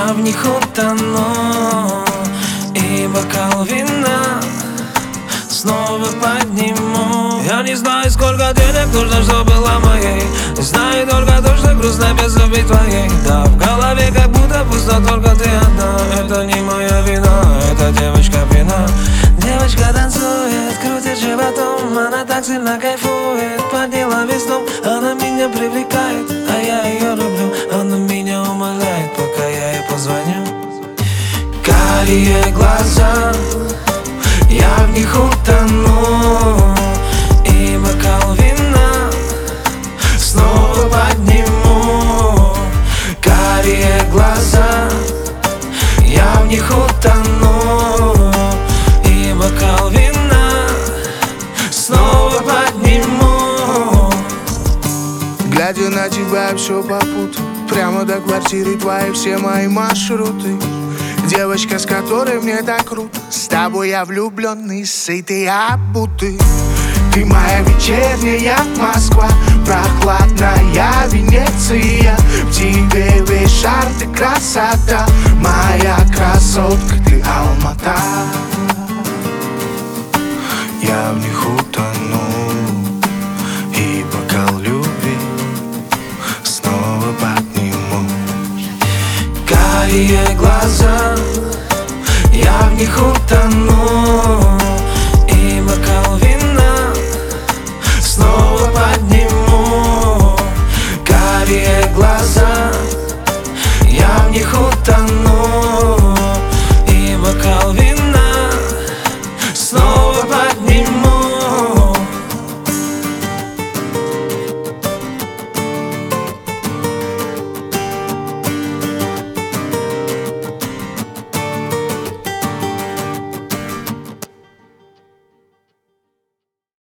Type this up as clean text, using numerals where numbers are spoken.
я в них утону, и бокал вина снова подниму. Я не знаю, сколько денег нужно, чтобы была моей. Знаю только то, что грустно без любви твоей. Да, в голове как будто пусто, только ты одна. Это не моя вина, это девочка пьяна. Девочка танцует, крутит животом. Она так сильно кайфует, подняла весь дом. Она меня привлекает, а я ее люблю. Она меня умоляет, пока я ей позвоню. Карие глаза, я в них утону, и бокал вина снова подниму. Карие глаза, я в них утону, и бокал вина снова подниму. Глядя на тебя, все попутал. Прямо до квартиры твоей все мои маршруты. Девочка, с которой мне так круто. С тобой я влюбленный, сытый, обутый. Ты моя вечерняя Москва, прохладная Венеция. В тебе весь шар, ты красота. Моя красотка, ты Алмата. Я в них утону, и бокал любви снова подниму. Карие глаза, я в них утону, и бокал вина снова подниму. Карие глаза, я в них утону.